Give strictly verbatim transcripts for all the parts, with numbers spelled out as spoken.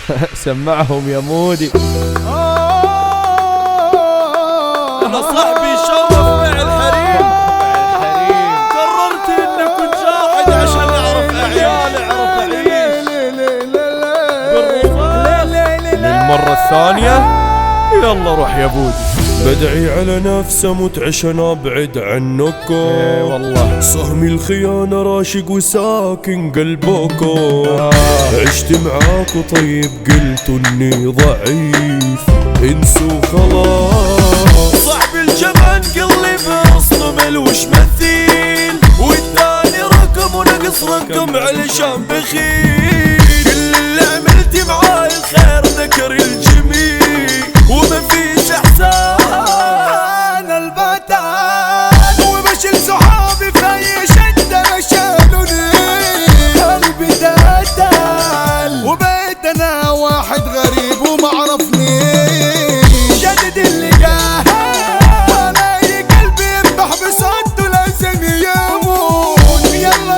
سمعهم يا مودي. انا صاحبي شرف مع الحريم. قررت اني كنت جاحد عشان اعرف اعيال اعرف اعيش بالرفاق للمرة الثانية يلا روح يا بودي. بدعي على نفسي اموت عشان ابعد عنكم. ايه والله صهمي الخيانة راشق وساكن قلبكم. آه. عشت معاكم طيب قلتوا اني ضعيف، انسوا خلاص. صاحبي الجبان قلبي اصله ملوش مثيل، والثاني رقم ونقص رقم علشان بخيل. كل اللي عملتي معاي الخير ذكر الجميل، وما فيش احسان البتان، وبشيل صحابي في اي شده ما شالوني. قلبي تقتل وبقيت انا واحد غريب وما عرفنيش. جدد اللي جاه الاقي قلبي يذبح بصوته لازم يموت. يلا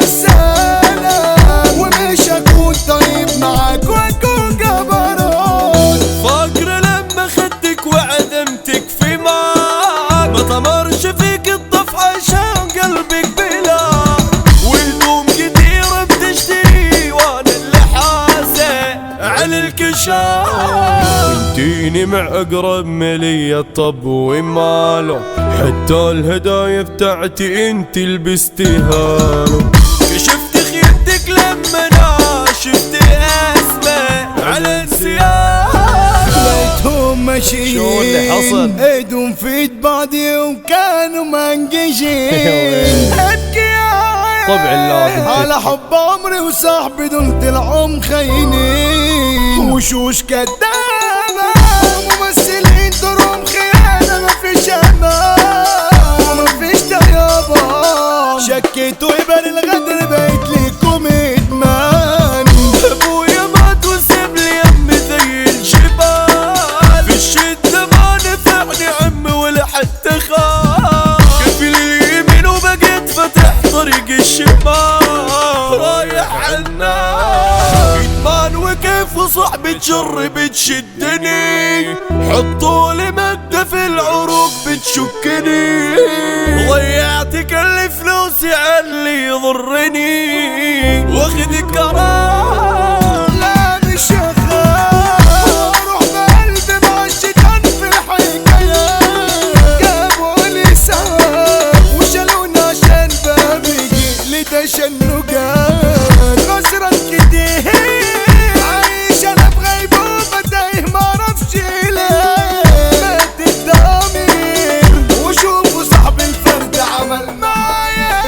السلام ومش اكون طيب معاك واكون جبروت. فاكر لما خدتك وعدمتك في معاك، ما طمرش فيك الضف عشان قلبك بلا، وهدوم كتيرة بتشتري وانا اللي حاسة على الكشاف. انتيني مع اقرب ملي الطب وماله، حتى الهدايا بتاعتي انتي لبستيها. كشفت خيبتك لما انا شفت اسمه على السياق. لقيتهم ماشيين شو اللي حصل؟ ايدهم في ايد بعضي وكانوا منقشين. ابكي يا طبع الله على حب عمري وصاحبي دول طلعوا مخينين. وشوش كدابة وممثلين دورهم خيانة، مفيش امان ومفيش طيابة. شكيت ويبان الغدر بقيت ليكم ادمان. ابويا مات وساب لي امي زي الجبال، في الشدة ما نفعني عمي ولا حتى خال. كفل اليمين وبقيت فتح طريق الشمال، رايح عالنار ادمان. وكيف وصاحبي تجر بتشدني، حطولي مادة في العروق بتشكني. ضيعت كل فلوسي عاللي يضرني، واخد قرار لا مش اخاف. اروح بقلبي مع الشيطان في الحكاية. جابوا لي ساعة وشالوني عشان بابي لي تشنقات. خسران كتير عايش انا بغيبوبة تايه معرفش ليه. مات الضمير وشوفوا صاحبي الفرد عمل معايا.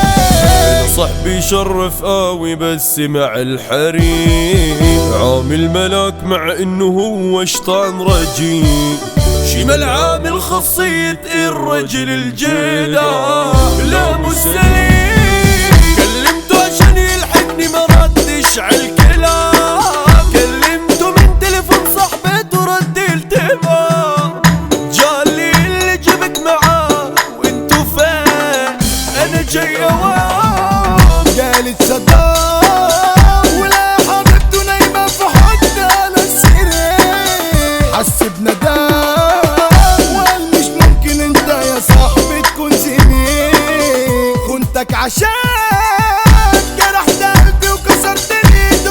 صاحبي شرف قوي بس مع الحريم، عامل ملاك مع انه هو شيطان رجيم. شمال عامل خاصية الرجل الجدع لا مستليم. كلمته عشان يلحقني ما ردش عالكلام، كلمته من تليفون صاحبته رد التمام. جالي اللي جبت معاه وانتو فين انا جاي اوام. قالت صدام ولا حبيبته نايمة في حضني على السرير. حس بندم وقال مش ممكن انت يا صاحبي تكون زميل. خنتك عشان جرحت قلبي وكسرت ايده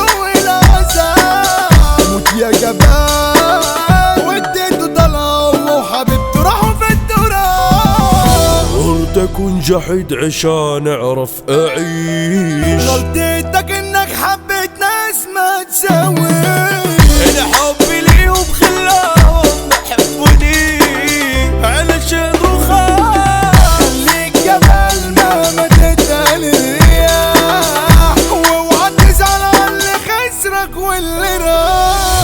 والعذاب. موت يا جبان واديته طلع وحبيبته راحوا في التراب. قررت اكون جحد عشان اعرف اعيش. غلطتك انك حبيت ناس ما تساويش. انا حبي ليهم خلاهم ما حبوني علشان رخاص. خليك جبل ما مدت الرياح، واوعى تزعل على اللي خسرك واللي راح.